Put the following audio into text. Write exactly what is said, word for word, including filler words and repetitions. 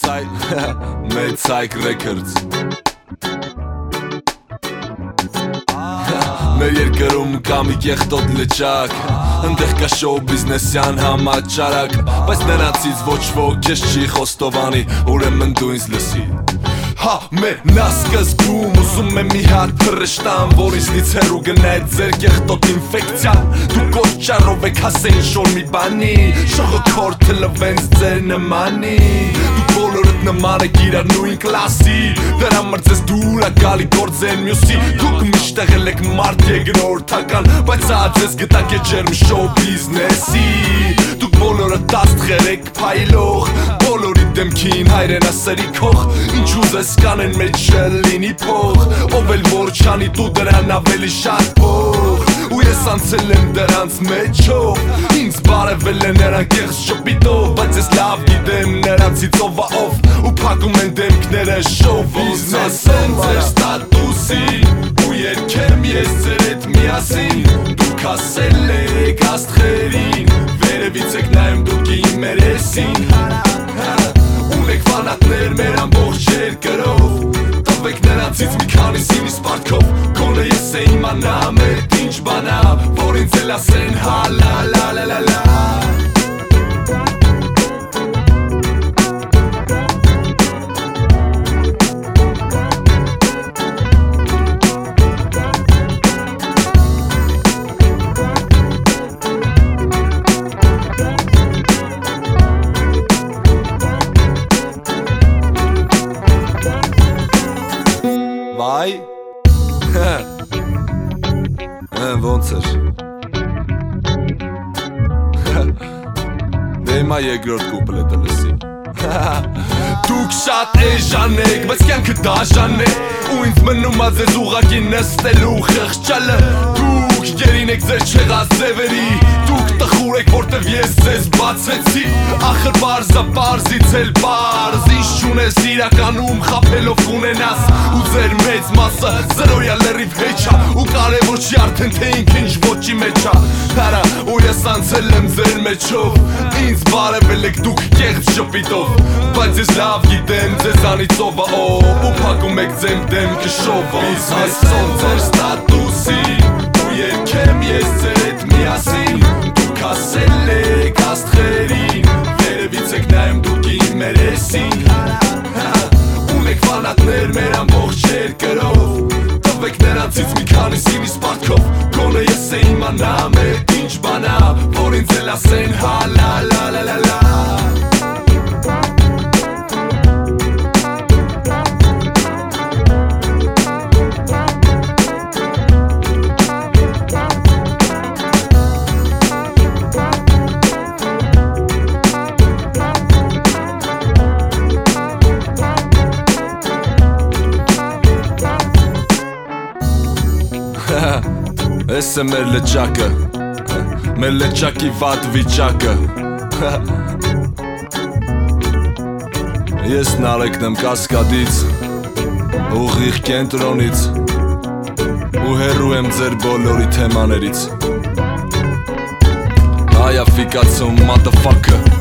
Մեծայք Records Մեր երկրում կա մի կեղտոտ լճակ Ընդեղ կա շոու բիզնեսյան համաճարակ Բայց նրանցից ոչ ոք քեզ չի խոստովանի Ուրեմն դու ինձ լսի Հա մեր նասկզբում ուզում եմ մի հատ փռշտան Որ ինձնից հեռու գնա այդ ձեր կեղտոտ ինֆեկցիան Դու կոճարով եք հասեին շոր մի բանի Շողը քորթը լվենց ձեր նմանի Դու բոլորըտ նման եք իրար նույն կլասի Դրա մրձես դուր ակալի գործեն մյուսի Դուք միշտեղել եք մարդ եգնորդական Բայց ածես գտակ է ջերմ շոու բիզնեսի Դուք բոլորը տաստղեր եք պայլող Բոլորի դեմքին հայրենասերի քող Ինչ ուզես կանեն մեջ չլինի փող Ով էլ որ չանի դու դրան ավելի շատ փող Ու ես անցել եմ դրանց մեջով Ինձ բարևել է նրան կեղծ շպիտով Բայց ես լավ գիտեմ նրանցից ով ա ով Ու փակում են դեմքները շոու Բիզնես են ձեր ստատուսի Ու երկեմ ես ձեր հետ միասին Դուք ասել եք աստղերին Վերևից եք նայում դուք իմ երեսին Ունեք վանատներ մեր ամբողջ երկրով Տվեք նրանցից մի քանիսին իս պարտքով Գոնե ես է իմանամ էդ ինչ բանա Որ ինձ էլ ասեն հա լա լա լա լա լա Վայ Ոնց էր Դե հիմա երկրորդ կուպլետը լսի Դուք շատ էժան եք, բայց կյանքը դաժան է Ու ինձ մնում ա ձեզ ուղակի նստելու խեղճալը Դուք գերին եք ձեր չեղած ձևերի Դուք տխուր եք, որտև ես ձեզ բացեցի Ախր պարզա պարզից էլ պարզ Ինչ չունես իրականում խապելով կունենաս Ու ձեր մեծ մասը զրոյա լերիվ հեչ ա Ու կարևոր չի արդեն թե ինք ինչ ոչի մեջ ա Հարա ու ես անցել եմ ձեր մեջով Ինձ բարևել եք դուք կեղծ շպիտով Բայց ես լավ գիտեմ ձեզանից ով ա ով Ու փակում եք ձեմ դեմքը շովով Բիզնես են ձեր ստատուսի Ու երկեմ ես ձեր հետ միասին Դուք ասել եք աստղերին Վերևից եք նայում դուք իմ երեսին Ունեք վանատներ մեր ամբողջ երկրով Տվեք նրանցից մի քանիսին իս պարտքով Գոնե ես է իմանամ էդ ինչ բանա Որ ինձ էլ ասեն հա լա լա լա լա լա Էս է մեր լճակը Մեր լճակի վատ վիճակը Ես նարեկն եմ Կասկադից Ուղիղ կենտրոնից Ու հեռու եմ ձեր բոլորի թեմաներից Հայա ֆիկացում motherfucker